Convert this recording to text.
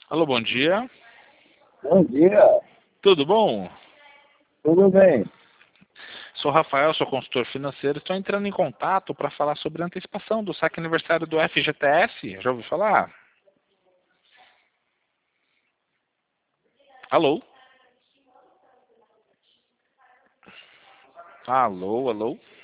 Alô, bom dia. Bom dia, Tudo bom? tudo bem? Sou Rafael, sou consultor financeiro. Estou entrando em contato para falar sobre a antecipação do saque aniversário do FGTS. Já ouviu falar? Alô? Alô, alô?